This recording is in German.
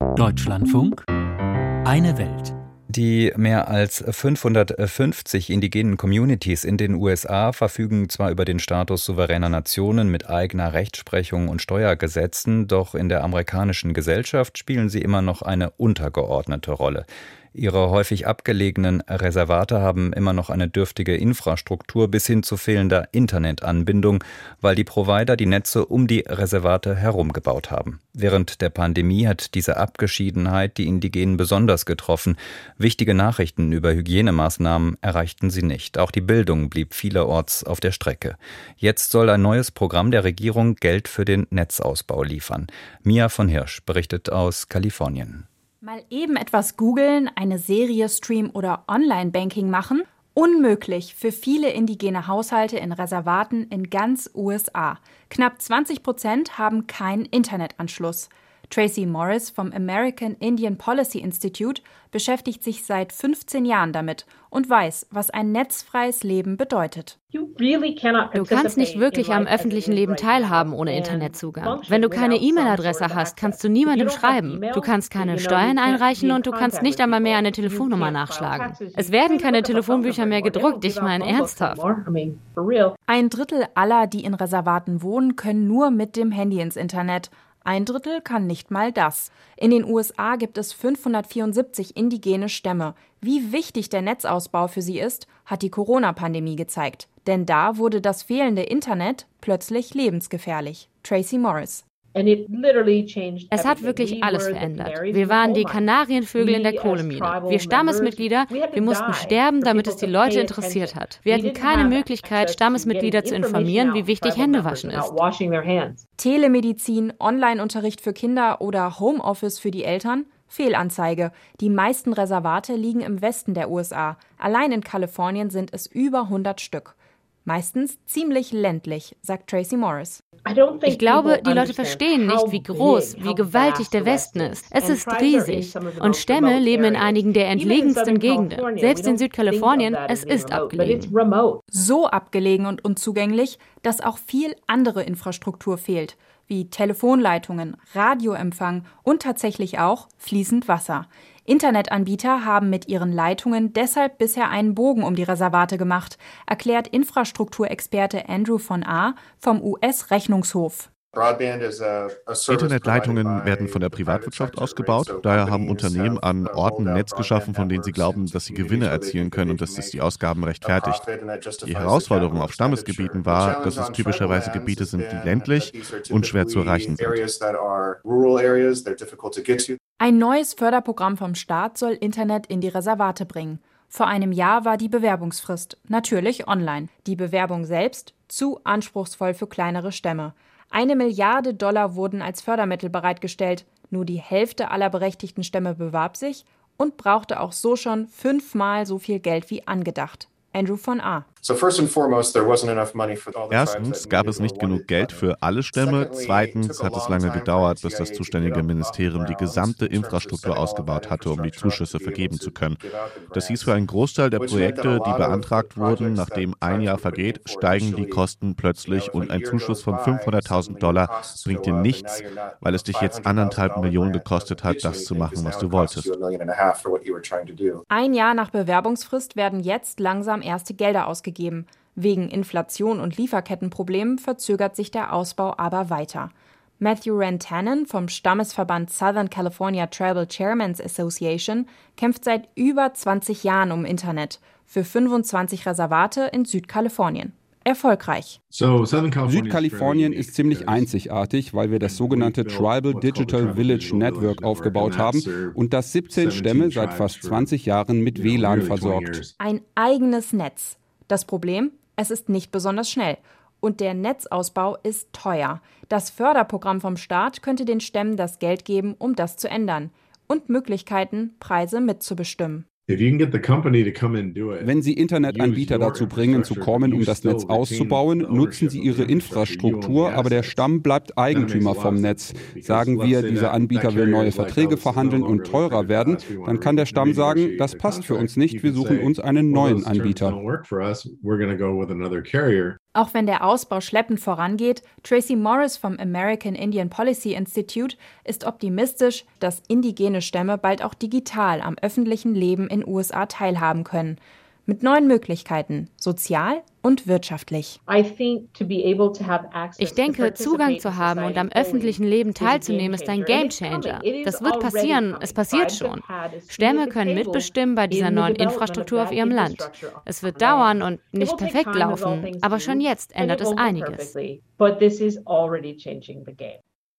Deutschlandfunk, eine Welt. Die mehr als 550 indigenen Communities in den USA verfügen zwar über den Status souveräner Nationen mit eigener Rechtsprechung und Steuergesetzen, doch in der amerikanischen Gesellschaft spielen sie immer noch eine untergeordnete Rolle. Ihre häufig abgelegenen Reservate haben immer noch eine dürftige Infrastruktur bis hin zu fehlender Internetanbindung, weil die Provider die Netze um die Reservate herum gebaut haben. Während der Pandemie hat diese Abgeschiedenheit die Indigenen besonders getroffen. Wichtige Nachrichten über Hygienemaßnahmen erreichten sie nicht. Auch die Bildung blieb vielerorts auf der Strecke. Jetzt soll ein neues Programm der Regierung Geld für den Netzausbau liefern. Mia von Hirsch berichtet aus Kalifornien. Mal eben etwas googeln, eine Serie streamen oder Online-Banking machen? Unmöglich für viele indigene Haushalte in Reservaten in ganz USA. Knapp 20% haben keinen Internetanschluss. Tracy Morris vom American Indian Policy Institute beschäftigt sich seit 15 Jahren damit und weiß, was ein netzfreies Leben bedeutet. Du kannst nicht wirklich am öffentlichen Leben teilhaben ohne Internetzugang. Wenn du keine E-Mail-Adresse hast, kannst du niemandem schreiben. Du kannst keine Steuern einreichen und du kannst nicht einmal mehr eine Telefonnummer nachschlagen. Es werden keine Telefonbücher mehr gedruckt, ich meine ernsthaft. Ein Drittel aller, die in Reservaten wohnen, können nur mit dem Handy ins Internet. Ein Drittel kann nicht mal das. In den USA gibt es 574 indigene Stämme. Wie wichtig der Netzausbau für sie ist, hat die Corona-Pandemie gezeigt. Denn da wurde das fehlende Internet plötzlich lebensgefährlich. Tracy Morris. Es hat wirklich alles verändert. Wir waren die Kanarienvögel in der Kohlemine. Wir Stammesmitglieder, wir mussten sterben, damit es die Leute interessiert hat. Wir hatten keine Möglichkeit, Stammesmitglieder zu informieren, wie wichtig Händewaschen ist. Telemedizin, Online-Unterricht für Kinder oder Homeoffice für die Eltern? Fehlanzeige. Die meisten Reservate liegen im Westen der USA. Allein in Kalifornien sind es über 100 Stück. Meistens ziemlich ländlich, sagt Tracy Morris. Ich glaube, die Leute verstehen nicht, wie groß, wie gewaltig der Westen ist. Es ist riesig. Und Stämme leben in einigen der entlegensten Gegenden. Selbst in Südkalifornien, es ist abgelegen. So abgelegen und unzugänglich, dass auch viel andere Infrastruktur fehlt, wie Telefonleitungen, Radioempfang und tatsächlich auch fließend Wasser. Internetanbieter haben mit ihren Leitungen deshalb bisher einen Bogen um die Reservate gemacht, erklärt Infrastrukturexperte Andrew von A. vom US-Rechnungshof. Internetleitungen werden von der Privatwirtschaft ausgebaut. Daher haben Unternehmen an Orten ein Netz geschaffen, von denen sie glauben, dass sie Gewinne erzielen können und dass es die Ausgaben rechtfertigt. Die Herausforderung auf Stammesgebieten war, dass es typischerweise Gebiete sind, die ländlich und schwer zu erreichen sind. Ein neues Förderprogramm vom Staat soll Internet in die Reservate bringen. Vor einem Jahr war die Bewerbungsfrist, natürlich online. Die Bewerbung selbst zu anspruchsvoll für kleinere Stämme. $1 Milliarde wurden als Fördermittel bereitgestellt. Nur die Hälfte aller berechtigten Stämme bewarb sich und brauchte auch so schon 5-mal so viel Geld wie angedacht. Andrew von A. Erstens gab es nicht genug Geld für alle Stämme. Zweitens hat es lange gedauert, bis das zuständige Ministerium die gesamte Infrastruktur ausgebaut hatte, um die Zuschüsse vergeben zu können. Das hieß, für einen Großteil der Projekte, die beantragt wurden, nachdem ein Jahr vergeht, steigen die Kosten plötzlich und ein Zuschuss von $500.000 bringt dir nichts, weil es dich jetzt 1,5 Millionen gekostet hat, das zu machen, was du wolltest. Ein Jahr nach Bewerbungsfrist werden jetzt langsam erste Gelder ausgegeben. Wegen Inflation und Lieferkettenproblemen verzögert sich der Ausbau aber weiter. Matthew Rantanen vom Stammesverband Southern California Tribal Chairmans Association kämpft seit über 20 Jahren um Internet für 25 Reservate in Südkalifornien. Erfolgreich. Südkalifornien ist ziemlich einzigartig, weil wir das sogenannte Tribal Digital Village Network aufgebaut haben und das 17 Stämme seit fast 20 Jahren mit WLAN versorgt. Ein eigenes Netz. Das Problem? Es ist nicht besonders schnell. Und der Netzausbau ist teuer. Das Förderprogramm vom Staat könnte den Stämmen das Geld geben, um das zu ändern. Und Möglichkeiten, Preise mitzubestimmen. Wenn Sie Internetanbieter dazu bringen, zu kommen, um das Netz auszubauen, nutzen sie ihre Infrastruktur, aber der Stamm bleibt Eigentümer vom Netz. Sagen wir, dieser Anbieter will neue Verträge verhandeln und teurer werden, dann kann der Stamm sagen, das passt für uns nicht, wir suchen uns einen neuen Anbieter. Auch wenn der Ausbau schleppend vorangeht, Tracy Morris vom American Indian Policy Institute ist optimistisch, dass indigene Stämme bald auch digital am öffentlichen Leben in USA teilhaben können. Mit neuen Möglichkeiten, sozial und wirtschaftlich. Ich denke, Zugang zu haben und am öffentlichen Leben teilzunehmen, ist ein Gamechanger. Das wird passieren, es passiert schon. Stämme können mitbestimmen bei dieser neuen Infrastruktur auf ihrem Land. Es wird dauern und nicht perfekt laufen, aber schon jetzt ändert es einiges.